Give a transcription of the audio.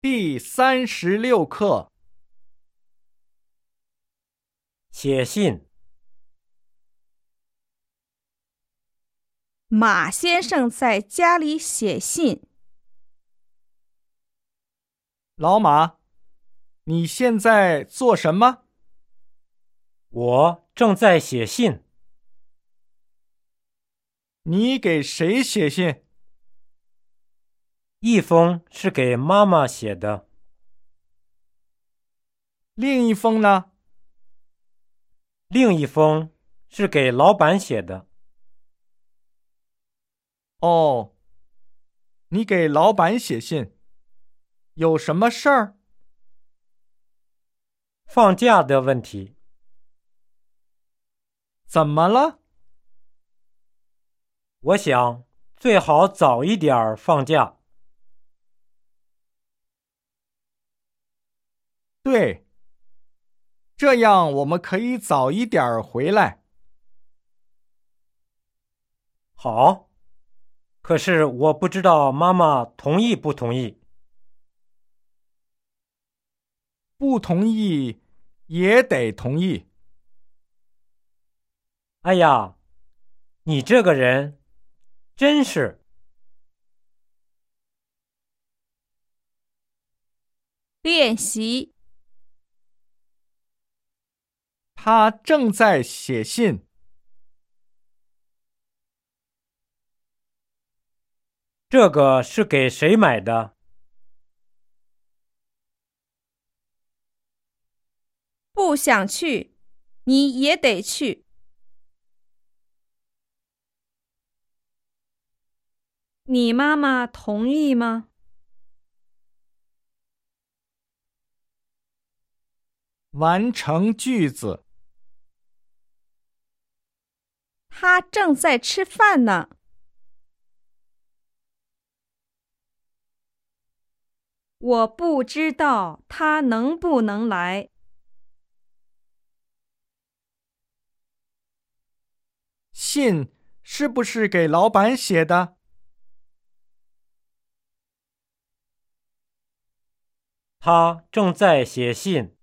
第36课， 写信。 马先生在家里写信。 老马，你现在做什么？ 我正在写信。 你给谁写信？ 一封是给妈妈写的， 另一封呢？ 另一封是给老板写的。 哦，你给老板写信，有什么事儿？ 放假的问题。 怎么了？ 我想最好早一点儿放假。 对，这样我们可以早一点儿回来。 好，可是我不知道妈妈同意不同意。 不同意也得同意。 哎呀，你这个人真是…… 练习。 他正在写信。 这个是给谁买的？ 不想去，你也得去。你妈妈同意吗？ 完成句子。 她正在吃饭呢。我不知道她能不能来。 信是不是给老板写的？ 他正在写信。